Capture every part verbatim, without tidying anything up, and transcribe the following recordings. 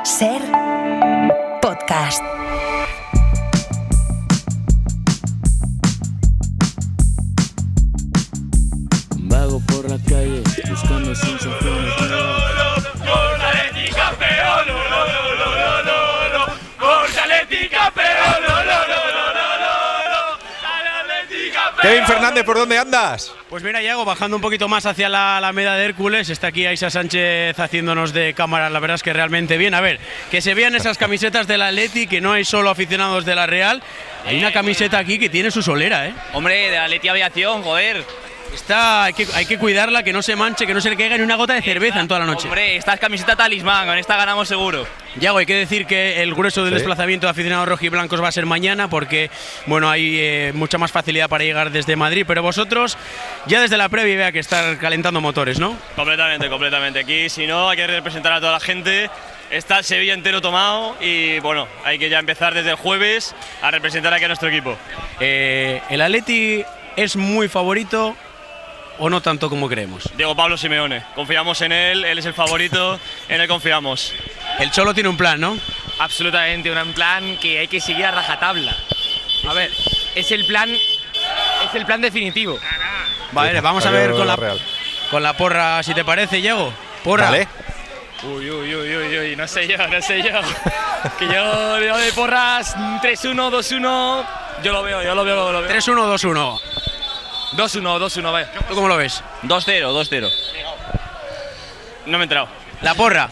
Ser podcast. Vago por la calle buscando sensaciones. ¡Portaletti campeón! ¡No, no, no, no, no, no! ¡Portaletti campeón! ¡No, no, no, no, no, no! ¡Portaletti campeón! Kevin Fernández, ¿por dónde andas? Pues mira, Iago, bajando un poquito más hacia la Alameda de Hércules, está aquí Aisa Sánchez haciéndonos de cámara, la verdad es que realmente bien. A ver, que se vean esas camisetas del Atleti, que no hay solo aficionados de la Real. Hay una camiseta aquí que tiene su solera, ¿eh? Hombre, de Atleti Aviación, joder. Está, hay que, hay que cuidarla, que no se manche, que no se le caiga ni una gota de cerveza esta, en toda la noche. Hombre, esta es camiseta talismán, con esta ganamos seguro. Yago, hay que decir que el grueso del sí. desplazamiento de aficionados rojiblancos va a ser mañana, porque bueno, hay eh, mucha más facilidad para llegar desde Madrid, pero vosotros ya desde la previa vea que estar calentando motores, ¿no? Completamente, completamente. Aquí, si no, hay que representar a toda la gente. Está el Sevilla entero tomado y bueno, hay que ya empezar desde el jueves a representar aquí a nuestro equipo. Eh, ¿El Atleti es muy favorito o no tanto como creemos? Diego Pablo Simeone, confiamos en él, él es el favorito, en él confiamos. El Cholo tiene un plan, ¿no? Absolutamente, un plan que hay que seguir a rajatabla. A ver, es el plan, es el plan definitivo. Vale, vamos a ver con la, con la porra, si te parece, Diego. Porra. Vale. Uy, uy, uy, uy, uy, no sé yo, no sé yo. Que yo veo de porras tres uno, dos uno, yo lo veo, yo lo veo, lo veo. tres uno dos uno. dos uno, dos uno, vale. ¿Tú cómo lo ves? dos cero, dos cero. No me he enterado. La porra.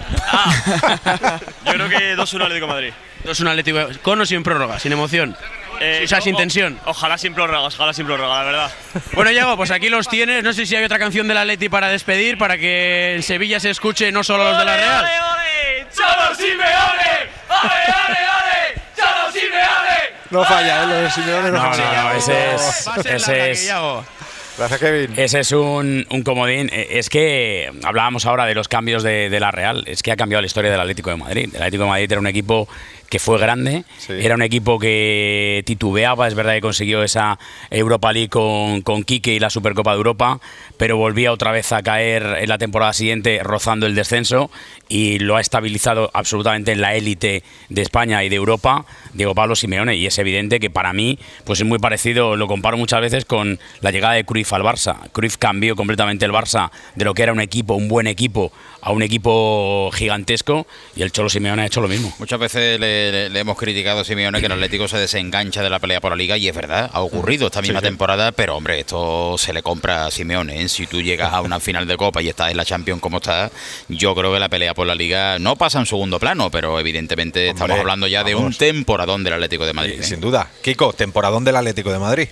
Ah, yo creo que dos uno Atlético de Madrid. dos uno Atlético, con o sin prórroga, sin emoción. Eh, o sea, sin o, tensión. Ojalá sin prórroga, ojalá sin prórroga, la verdad. Bueno, Iago, pues aquí los tienes. No sé si hay otra canción del Atleti para despedir, para que en Sevilla se escuche no solo los de la Real. ¡Ole, ole! ¡Cholo Simeone! ¡Ole, ole, ole! ¡Cholo Simeone! No falla, ¿eh? Lo de Simeone no, No, falla. no, ese es, Va a ser ese larga, es, Iago. Gracias, Kevin. ese es un, un comodín. Es que hablábamos ahora de los cambios de, de la Real. Es que ha cambiado la historia del Atlético de Madrid. El Atlético de Madrid era un equipo que fue grande, Sí. era un equipo que titubeaba, es verdad que consiguió esa Europa League con, con Quique y la Supercopa de Europa, pero volvía otra vez a caer en la temporada siguiente rozando el descenso y lo ha estabilizado absolutamente en la élite de España y de Europa, Diego Pablo Simeone, y es evidente que para mí pues es muy parecido, lo comparo muchas veces con la llegada de Cruyff al Barça. Cruyff cambió completamente el Barça de lo que era un equipo, un buen equipo, a un equipo gigantesco, y el Cholo Simeone ha hecho lo mismo. Muchas veces le, le- le hemos criticado a Simeone que el Atlético se desengancha de la pelea por la Liga, y es verdad, ha ocurrido esta misma Sí, sí. temporada, pero hombre, esto se le compra a Simeone, ¿eh? Si tú llegas a una final de Copa y estás en la Champions como estás, yo creo que la pelea por la Liga no pasa en segundo plano, pero evidentemente Hombre, estamos hablando ya de un vamos. temporadón del Atlético de Madrid, Sí, ¿eh? sin duda. Kiko, temporadón del Atlético de Madrid.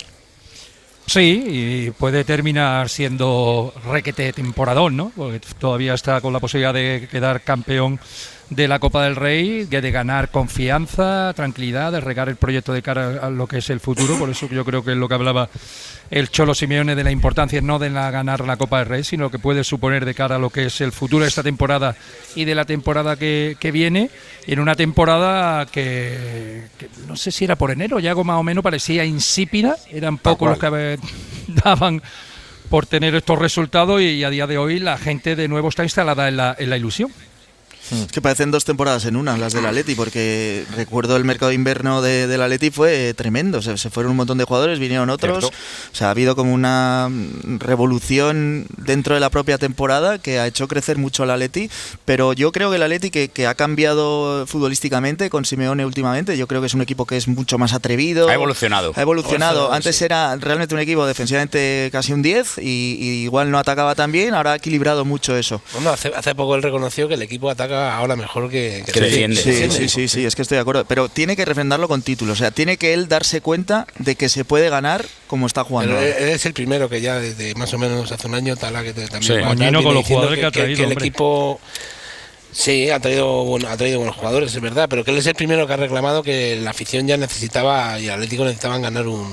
Sí, y puede terminar siendo requete temporadón, ¿no? Porque todavía está con la posibilidad de quedar campeón de la Copa del Rey, de, de ganar confianza, tranquilidad, de regar el proyecto de cara a lo que es el futuro. Por eso yo creo que es lo que hablaba el Cholo Simeone de la importancia no de la, ganar la Copa del Rey, sino lo que puede suponer de cara a lo que es el futuro de esta temporada y de la temporada que, que viene, en una temporada que, que no sé si era por enero, ya algo más o menos parecía insípida, eran pocos los que eh, daban por tener estos resultados, y, y a día de hoy la gente de nuevo está instalada en la, en la ilusión. Es que parecen dos temporadas en una, las del Atleti, porque recuerdo el mercado de invierno de, del Atleti fue tremendo. Se, se fueron un montón de jugadores, vinieron otros. Cierto. O sea, ha habido como una revolución dentro de la propia temporada que ha hecho crecer mucho al Atleti. Pero yo creo que el Atleti, que, que ha cambiado futbolísticamente con Simeone últimamente, yo creo que es un equipo que es mucho más atrevido. Ha evolucionado. Ha evolucionado. Ha Antes sí. era realmente un equipo defensivamente casi un diez y, y igual no atacaba tan bien. Ahora ha equilibrado mucho eso. Bueno, hace, hace poco él reconoció que el equipo ataca ahora mejor que, que, Que defiende. Sí, defiende. sí, sí, sí, es que estoy de acuerdo. Pero tiene que refrendarlo con títulos. O sea, tiene que él darse cuenta de que se puede ganar como está jugando. Pero él es el primero que ya desde más o menos hace un año, Tala, que también Sí. va a Moñino estar, con viene los jugadores diciendo que ha traído, que el hombre. equipo sí ha traído bueno, ha traído buenos jugadores, es verdad, pero que él es el primero que ha reclamado que la afición ya necesitaba y el Atlético necesitaban ganar un,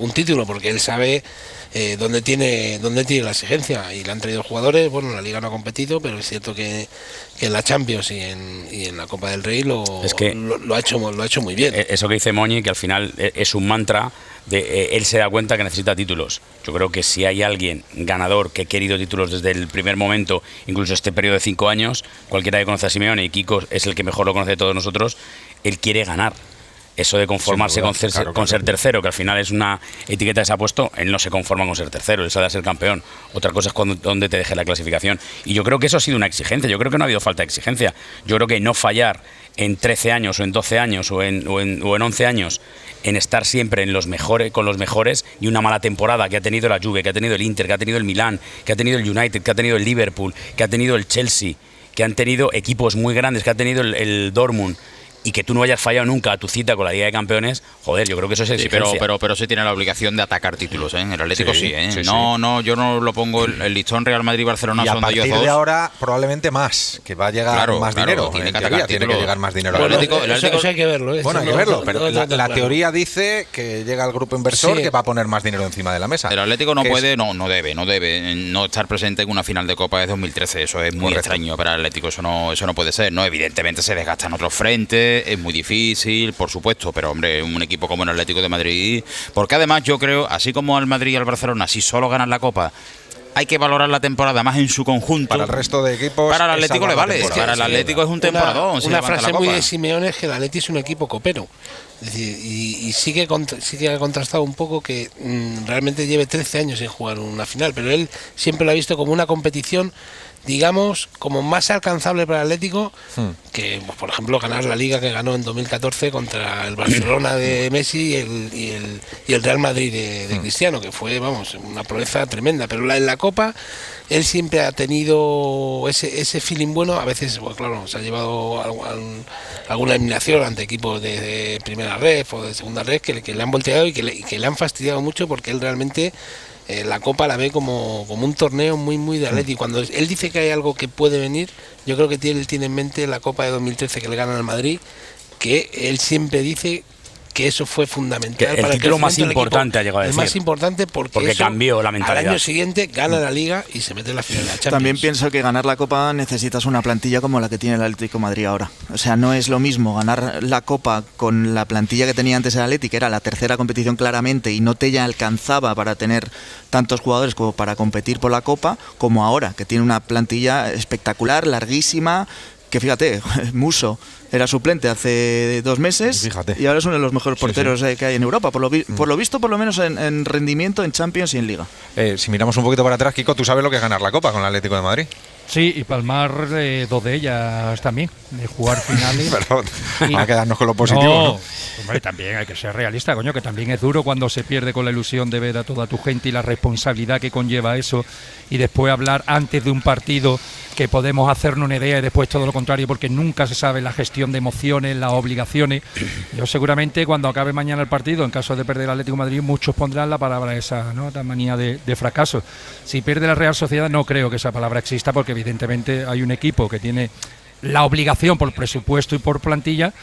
un título, porque él sabe eh, dónde tiene dónde tiene la exigencia, y le han traído jugadores. Bueno, la Liga no ha competido, pero es cierto que, que en la Champions y en, y en la Copa del Rey lo, es que lo, lo ha hecho lo ha hecho muy bien. Eso que dice Moñi, que al final es un mantra de eh, él se da cuenta que necesita títulos. Yo creo que si hay alguien ganador que ha querido títulos desde el primer momento, incluso este periodo de cinco años, cualquiera que conoce a Simeone, y Kiko es el que mejor lo conoce de todos nosotros, él quiere ganar. Eso de conformarse duda, con, ser, claro, con claro. ser tercero, que al final es una etiqueta que se ha puesto, él no se conforma con ser tercero, él sale a ser campeón. Otra cosa es cuando, donde te deje la clasificación. Y yo creo que eso ha sido una exigencia, yo creo que no ha habido falta de exigencia. Yo creo que no fallar en trece años o en doce años o en, o en, o en once años en estar siempre en los mejores, con los mejores, y una mala temporada que ha tenido la Juve, que ha tenido el Inter, que ha tenido el Milán, que ha tenido el United, que ha tenido el Liverpool, que ha tenido el Chelsea, que han tenido equipos muy grandes, que ha tenido el, el Dortmund, y que tú no hayas fallado nunca a tu cita con la Liga de Campeones, joder, yo creo que eso es exigencia. Sí, pero, pero, pero sí tiene la obligación de atacar títulos, ¿eh? El Atlético sí, sí, ¿eh? Sí, no, sí. no, yo no lo pongo el, el listón Real Madrid-Barcelona y a son de ellos partir dos. de ahora probablemente más, que va a llegar claro, más claro, dinero. Tiene que, teoría, tiene que llegar más dinero. Bueno, el Atlético, el Atlético, eso, eso hay que verlo. ¿eh? Bueno, hay no, que verlo, no, pero no, no, la, no, la claro. teoría dice que llega el grupo inversor sí. que va a poner más dinero encima de la mesa. El Atlético no que puede, es... no, no debe, no debe no estar presente en una final de Copa de dos mil trece. Eso es muy Correcto. extraño para el Atlético, eso no, eso no puede ser, ¿no? Evidentemente se desgasta en otros frentes, es muy difícil, por supuesto, pero hombre, un equipo como el Atlético de Madrid, porque además yo creo, así como al Madrid y al Barcelona, si solo ganan la Copa, hay que valorar la temporada más en su conjunto. Para el resto de equipos. Para el Atlético le vale. Es que, para el Atlético es un temporadón. Una, si una frase la muy Copa. de Simeone es que el Atlético es un equipo copero. Es decir, y, y sí, que contra, sí que ha contrastado un poco que mmm, realmente lleve trece años sin jugar una final, pero él siempre lo ha visto como una competición, digamos, como más alcanzable para el Atlético hmm. que, pues, por ejemplo, ganar la Liga que ganó en dos mil catorce contra el Barcelona de Messi y el, y el, y el Real Madrid de, de Cristiano, que fue, vamos, una proeza tremenda. Pero la, en la Copa él siempre ha tenido ese, ese feeling bueno. A veces, pues claro, se ha llevado algún, alguna eliminación ante equipos de, de primera red o de segunda red que, que le han volteado y que le, que le han fastidiado mucho, porque él realmente eh, la Copa la ve como, como un torneo muy muy de Atleti. Cuando él dice que hay algo que puede venir, yo creo que tiene, él tiene en mente la Copa de dos mil trece que le ganan al Madrid, que él siempre dice que eso fue fundamental. Que el para título el más importante ha llegado a el decir. más importante porque, porque eso, cambió la mentalidad. Al año siguiente gana la Liga y se mete en la final de la Champions. También pienso que ganar la Copa necesitas una plantilla como la que tiene el Atlético de Madrid ahora. O sea, no es lo mismo ganar la Copa con la plantilla que tenía antes el Atlético, que era la tercera competición claramente y no te ya alcanzaba para tener tantos jugadores como para competir por la Copa, como ahora, que tiene una plantilla espectacular, larguísima, que fíjate, Musso era suplente hace dos meses fíjate. y ahora es uno de los mejores porteros sí, sí. que hay en Europa, por lo, vi- mm. por lo visto, por lo menos en, en rendimiento, en Champions y en Liga. Eh, si miramos un poquito para atrás, Kiko, ¿tú sabes lo que es ganar la Copa con el Atlético de Madrid? Sí, y palmar eh, dos de ellas también, de jugar finales. Pero y... vamos a quedarnos con lo positivo, ¿no? ¿no? Hombre, también hay que ser realista, coño, que también es duro cuando se pierde con la ilusión de ver a toda tu gente y la responsabilidad que conlleva eso, y después hablar antes de un partido que podemos hacernos una idea y después todo lo contrario, porque nunca se sabe la gestión de emociones, las obligaciones. Yo seguramente cuando acabe mañana el partido, en caso de perder el Atlético de Madrid, muchos pondrán la palabra esa, ¿no? La manía de, de fracaso. Si pierde la Real Sociedad, no creo que esa palabra exista, porque evidentemente hay un equipo que tiene la obligación por presupuesto y por plantilla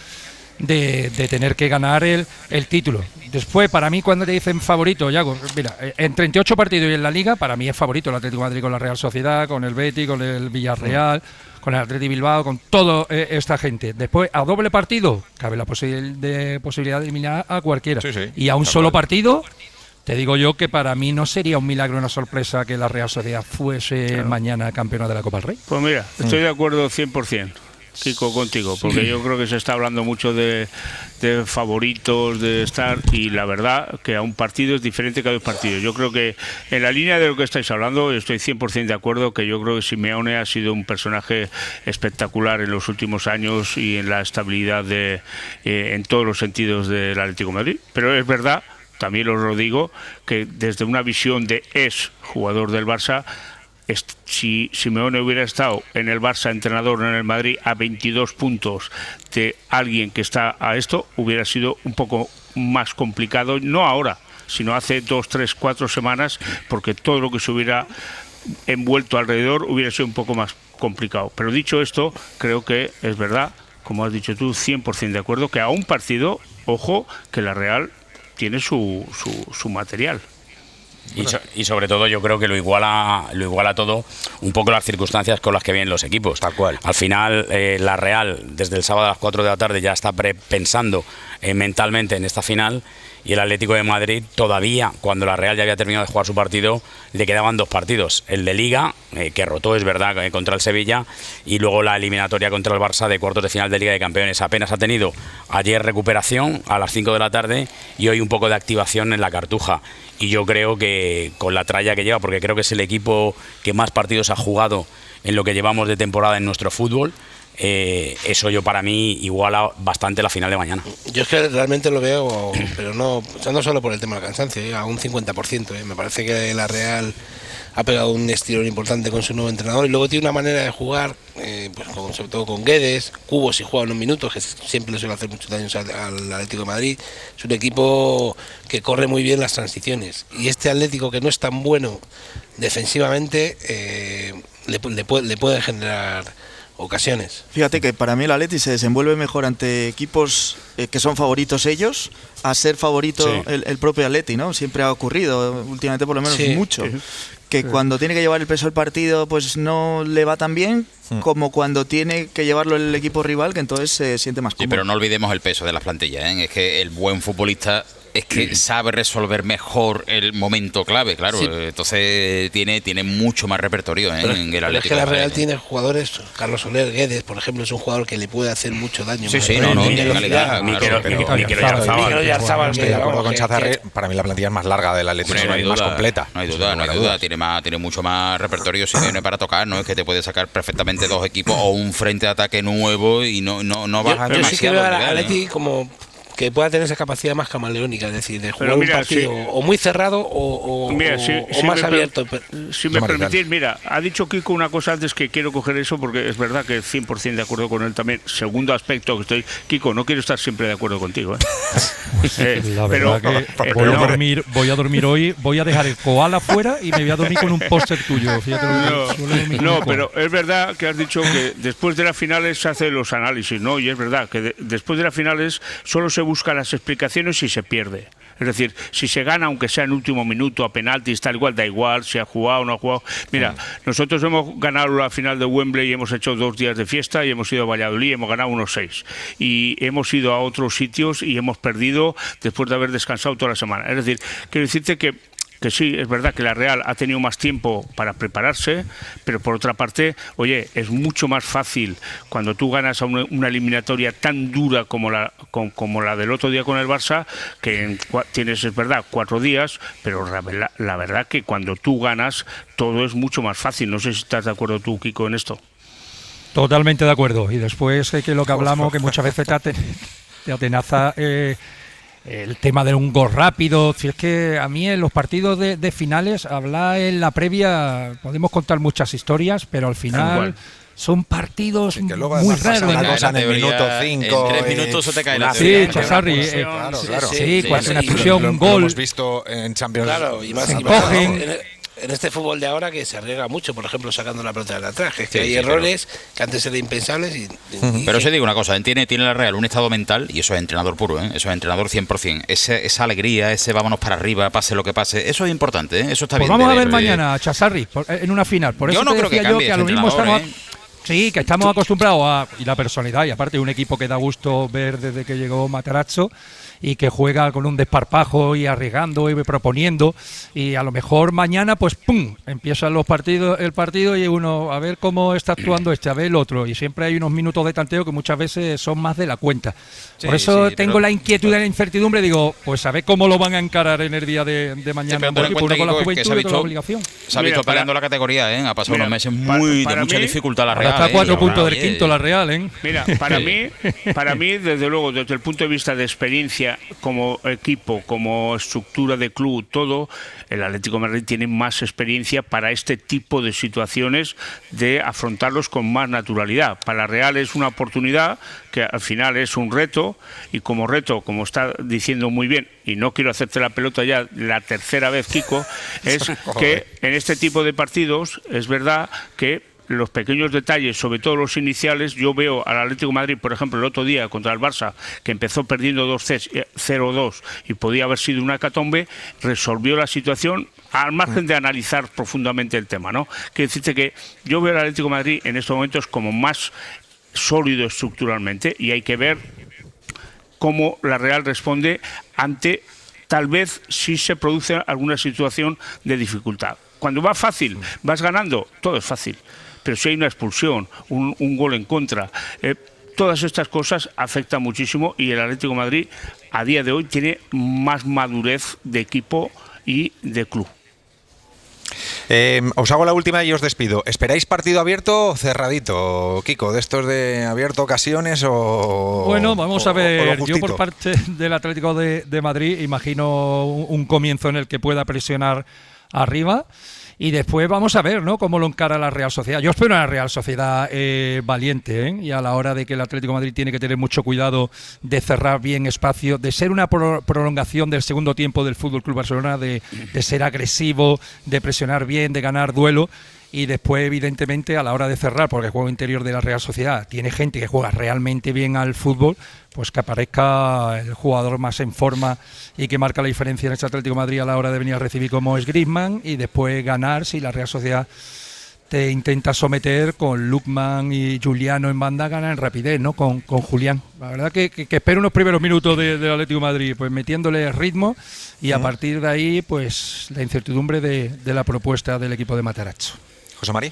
de, de tener que ganar el, el título. Después, para mí, cuando te dicen favorito, Yago, mira, en treinta y ocho partidos y en la Liga, para mí es favorito el Atlético de Madrid con la Real Sociedad, con el Betis, con el Villarreal, con el Atleti Bilbao, con toda eh, esta gente. Después, a doble partido, cabe la posi- de posibilidad de eliminar a cualquiera. Sí, sí, y a un tal solo cual. partido, te digo yo que para mí no sería un milagro, una sorpresa que la Real Sociedad fuese claro. mañana campeona de la Copa del Rey. Pues mira, estoy de acuerdo cien por ciento. Kiko, contigo, porque yo creo que se está hablando mucho de, de favoritos, de estar, y la verdad que a un partido es diferente que a dos partidos. Yo creo que en la línea de lo que estáis hablando estoy cien por ciento de acuerdo, que yo creo que Simeone ha sido un personaje espectacular en los últimos años y en la estabilidad de eh, en todos los sentidos del Atlético de Madrid, pero es verdad, también os lo digo, que desde una visión de ex jugador del Barça, si Simeone hubiera estado en el Barça entrenador en el Madrid a veintidós puntos de alguien que está a esto, hubiera sido un poco más complicado, no ahora, sino hace dos, tres, cuatro semanas, porque todo lo que se hubiera envuelto alrededor hubiera sido un poco más complicado. Pero dicho esto, creo que es verdad, como has dicho tú, cien por ciento de acuerdo, que a un partido, ojo, que la Real tiene su, su, su material. Y, so, y sobre todo yo creo que lo iguala lo iguala todo un poco las circunstancias con las que vienen los equipos. Tal cual. Al final eh, la Real desde el sábado a las cuatro de la tarde ya está pre pensando eh, mentalmente en esta final, y el Atlético de Madrid todavía, cuando la Real ya había terminado de jugar su partido, le quedaban dos partidos, el de Liga, eh, que rotó, es verdad, eh, contra el Sevilla, y luego la eliminatoria contra el Barça de cuartos de final de Liga de Campeones. Apenas ha tenido ayer recuperación a las cinco de la tarde y hoy un poco de activación en la Cartuja, y yo creo que con la tralla que lleva, porque creo que es el equipo que más partidos ha jugado en lo que llevamos de temporada en nuestro fútbol, Eh, eso yo para mí iguala bastante la final de mañana. Yo es que realmente lo veo, pero no, o sea, no solo por el tema del cansancio, eh, a un cincuenta por ciento. Eh. Me parece que la Real ha pegado un estirón importante con su nuevo entrenador, y luego tiene una manera de jugar, eh, pues con, sobre todo con Guedes, Cubo si juega unos minutos, que siempre le suele hacer muchos daños al, al Atlético de Madrid. Es un equipo que corre muy bien las transiciones, y este Atlético, que no es tan bueno defensivamente, eh, le, le, puede, le puede generar ocasiones. Fíjate que para mí el Atleti se desenvuelve mejor ante equipos eh, que son favoritos ellos, a ser favorito sí. el, el propio Atleti, ¿no? Siempre ha ocurrido, últimamente por lo menos sí. mucho, sí. que sí. cuando tiene que llevar el peso del partido pues no le va tan bien, sí. como cuando tiene que llevarlo el equipo rival, que entonces se siente más cómodo. Sí, pero no olvidemos el peso de las plantillas, ¿eh? Es que el buen futbolista es que sabe resolver mejor el momento clave, claro. Sí. Entonces tiene, tiene mucho más repertorio, ¿eh? Pero, en el pero Atlético. Es que la Real tiene jugadores, Carlos Soler, Guedes, por ejemplo, es un jugador que le puede hacer mucho daño. Sí, sí, no, no, tiene calidad. Miquel Oyarzabal. Estoy de acuerdo con Chazarri, para mí la plantilla es más larga del Atlético, no hay duda, más completa. No hay duda, no hay duda. Tiene más, tiene mucho más repertorio si viene para tocar, ¿no? Es que te puede sacar perfectamente dos equipos o un frente de ataque nuevo y no, no, no baja demasiado. Yo sí que veo al Atleti como que pueda tener esa capacidad más camaleónica, es decir, de jugar mira, un partido sí. o muy cerrado o, o, mira, o, si, o si más me, abierto. Si me permitís, mira, ha dicho Kiko una cosa antes que quiero coger eso, porque es verdad que cien por ciento de acuerdo con él también. Segundo aspecto que estoy, Kiko, no quiero estar siempre de acuerdo contigo, ¿eh? eh la verdad pero, que eh, voy, no. a dormir, voy a dormir hoy, voy a dejar el koala fuera y me voy a dormir con un póster tuyo. Fíjate, no, no pero es verdad que has dicho que después de las finales se hacen los análisis, ¿no? Y es verdad que de, después de las finales solo se buscan las explicaciones si se pierde. Es decir, si se gana, aunque sea en último minuto, a penaltis, tal igual, da igual si ha jugado o no ha jugado. Mira, nosotros hemos ganado la final de Wembley y hemos hecho dos días de fiesta y hemos ido a Valladolid y hemos ganado unos seis. Y hemos ido a otros sitios y hemos perdido después de haber descansado toda la semana. Es decir, quiero decirte que que sí, es verdad que la Real ha tenido más tiempo para prepararse, pero por otra parte, oye, es mucho más fácil cuando tú ganas a una, una eliminatoria tan dura como la con, como la del otro día con el Barça, que en, tienes, es verdad, cuatro días, pero la, la verdad que cuando tú ganas todo es mucho más fácil. No sé si estás de acuerdo tú, Kiko, en esto. Totalmente de acuerdo. Y después eh, que lo que hablamos, que muchas veces te, aten te atenaza eh, el tema de un gol rápido. Si es que a mí en los partidos de, de finales, hablar en la previa, podemos contar muchas historias, pero al final son partidos sí, muy raros. Una cosa en el minuto cinco. En tres minutos se te cae la Sí, Chazarri. Eh, claro, claro. Sí, sí, cuando sí, una expulsión, un gol. Lo hemos visto en Champions. Claro, y más, se y más cogen. En este fútbol de ahora que se arriesga mucho, por ejemplo, sacando la pelota de atrás, que, es que sí, hay sí, errores claro. que antes eran impensables. Y, y pero se digo una cosa, tiene, tiene la Real un estado mental, y eso es entrenador puro, ¿eh? Eso es entrenador cien por ciento. Ese, esa alegría, ese vámonos para arriba, pase lo que pase, eso es importante, ¿eh? Eso está pues bien. Vamos a ver ver mañana, Chazarri, en una final. Por yo eso no te creo decía que cambie yo que a lo mismo estamos... ¿eh? Sí, que estamos acostumbrados a... Y la personalidad, y aparte un equipo que da gusto ver desde que llegó Matarazzo, y que juega con un desparpajo y arriesgando y proponiendo, y a lo mejor mañana pues pum, empiezan los partidos, el partido y uno a ver cómo está actuando este, a ver el otro, y siempre hay unos minutos de tanteo que muchas veces son más de la cuenta. Sí, Por eso sí, tengo pero... la inquietud y la incertidumbre, digo, pues a ver cómo lo van a encarar en el día de, de mañana, sí, porque uno con la juventud y con la obligación. Se ha visto Mira, peleando para... la categoría, ¿eh? Ha pasado mira, unos meses muy para, para de mucha mí, dificultad la Real. Está a cuatro ¿eh? puntos del quinto la Real, ¿eh? Mira, para mí, para mí, desde luego, desde el punto de vista de experiencia como equipo, como estructura de club, todo, el Atlético de Madrid tiene más experiencia para este tipo de situaciones, de afrontarlos con más naturalidad. Para la Real es una oportunidad que al final es un reto, y como reto, como está diciendo muy bien, y no quiero hacerte la pelota ya la tercera vez, Kiko, es que en este tipo de partidos es verdad que los pequeños detalles, sobre todo los iniciales. Yo veo al Atlético de Madrid, por ejemplo, el otro día contra el Barça, que empezó perdiendo dos cero dos y podía haber sido una hecatombe, resolvió la situación al margen de analizar profundamente el tema, ¿no? Que decirte que yo veo al Atlético de Madrid en estos momentos como más sólido estructuralmente, y hay que ver cómo la Real responde ante, tal vez, si se produce alguna situación de dificultad. Cuando va fácil, vas ganando, todo es fácil. Pero si hay una expulsión, un, un gol en contra, eh, todas estas cosas afectan muchísimo, y el Atlético de Madrid a día de hoy tiene más madurez de equipo y de club. Eh, os hago la última y os despido. ¿Esperáis partido abierto o cerradito, Kiko? ¿De estos de abierto ocasiones o...? Bueno, vamos o, a ver. o Yo por parte del Atlético de, de Madrid imagino un, un comienzo en el que pueda presionar arriba. Y después vamos a ver, ¿no?, cómo lo encara la Real Sociedad. Yo espero una Real Sociedad eh, valiente, ¿eh? Y a la hora de que el Atlético de Madrid tiene que tener mucho cuidado de cerrar bien espacio, de ser una pro- prolongación del segundo tiempo del Fútbol Club Barcelona, de, de ser agresivo, de presionar bien, de ganar duelo. Y después, evidentemente, a la hora de cerrar, porque el juego interior de la Real Sociedad tiene gente que juega realmente bien al fútbol, pues que aparezca el jugador más en forma y que marca la diferencia en este Atlético de Madrid a la hora de venir a recibir, como es Griezmann, y después ganar si la Real Sociedad te intenta someter con Lukman y Juliano en banda, gana en rapidez, ¿no?, con, con Julián. La verdad que, que, que espero unos primeros minutos de, del Atlético de Madrid, pues metiéndole ritmo, y a partir de ahí, pues la incertidumbre de, de la propuesta del equipo de Matarazzo. José Mari.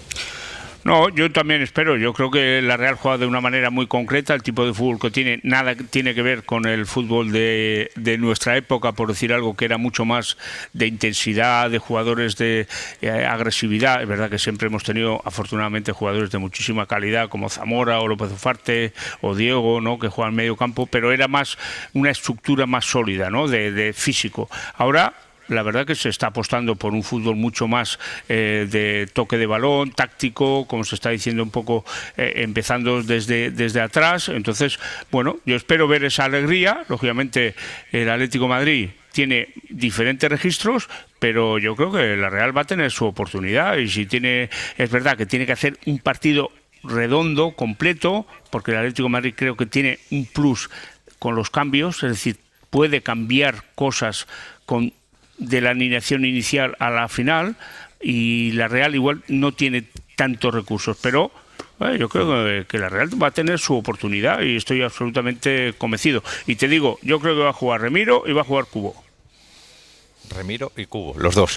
No, yo también espero. Yo creo que la Real juega de una manera muy concreta. El tipo de fútbol que tiene nada tiene que ver con el fútbol de, de nuestra época, por decir algo, que era mucho más de intensidad, de jugadores de eh, agresividad. Es verdad que siempre hemos tenido, afortunadamente, jugadores de muchísima calidad, como Zamora o López Ufarte o Diego, ¿no?, que juegan medio campo, pero era más una estructura más sólida, ¿no?, de, de físico. Ahora, la verdad que se está apostando por un fútbol mucho más eh, de toque de balón, táctico, como se está diciendo un poco, eh, empezando desde, desde atrás. Entonces, bueno, yo espero ver esa alegría. Lógicamente, el Atlético de Madrid tiene diferentes registros, pero yo creo que la Real va a tener su oportunidad, y si tiene, es verdad que tiene que hacer un partido redondo, completo, porque el Atlético de Madrid creo que tiene un plus con los cambios, es decir, puede cambiar cosas con de la alineación inicial a la final, y la Real igual no tiene tantos recursos, pero eh, yo creo que, que la Real va a tener su oportunidad, y estoy absolutamente convencido. Y te digo, yo creo que va a jugar Remiro y va a jugar Cubo. Remiro y Cubo, los dos.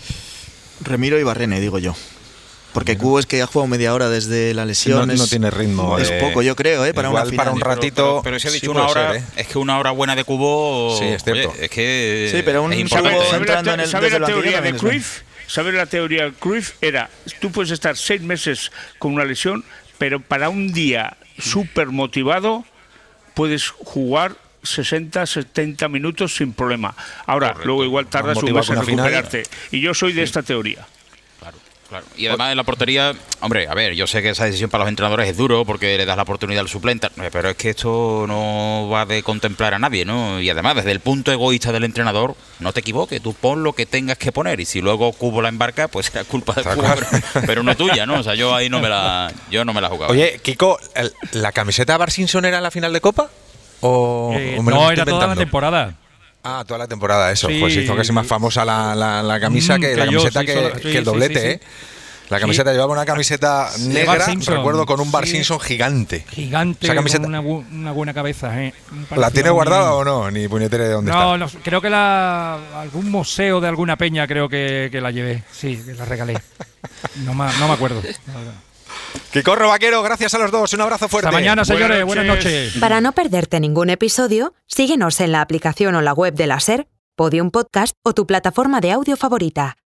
Remiro y Barrene, digo yo. Porque Cubo es que ha jugado media hora desde la lesión. No, es, no tiene ritmo. Es eh, poco, yo creo, ¿eh? Para igual una final. para un ratito. Pero, pero, pero si ha dicho sí una hora, ser, ¿eh? es que una hora buena de Cubo. Sí, es cierto. Oye, es que sí, pero un es importante. Cubo ¿Sabe entrando la, en el, ¿sabe desde la el teoría banquillo de Cruyff? ¿Sabe la teoría de Cruyff? Era, tú puedes estar seis meses con una lesión, pero para un día súper motivado puedes jugar sesenta, setenta minutos sin problema. Ahora, Correcto. luego igual tardas un mes en recuperarte. Y yo soy de sí. esta teoría. Claro. Y además en la portería, hombre, a ver, yo sé que esa decisión para los entrenadores es duro porque le das la oportunidad al suplente, pero es que esto no va de contemplar a nadie, ¿no? Y además, desde el punto egoísta del entrenador, no te equivoques, tú pon lo que tengas que poner, y si luego Cubo la embarca, pues será culpa de Cubo, pero, pero no tuya, ¿no? O sea, yo ahí no me la, yo no me la jugaba. Oye, Kiko, ¿la camiseta de Bart Simpson era en la final de Copa? ¿O, eh, o me no, lo era estoy toda la inventando? temporada. Ah, toda la temporada, eso. Sí. Pues hizo casi más famosa la, la, la camisa Mm, que, que la yo, camiseta sí, que, solo- sí, que el sí, doblete, sí, sí. ¿eh? La camiseta Sí. llevaba una camiseta De negra, Bart Simpson. recuerdo, con un Bart Sí. Simpson gigante. Gigante, Esa camiseta, con una, bu- una buena cabeza. ¿eh? Un ¿la parecido tiene muy- guardada o no? Ni puñetera de dónde No, está. no, creo que la algún museo de alguna peña creo que, que la llevé. Sí, que la regalé. No, ma- no me acuerdo. la verdad. Kiko Vaquero, gracias a los dos. Un abrazo fuerte. Hasta mañana, señores. Buenas noches. Para no perderte ningún episodio, síguenos en la aplicación o la web de la SER, Podium Podcast o tu plataforma de audio favorita.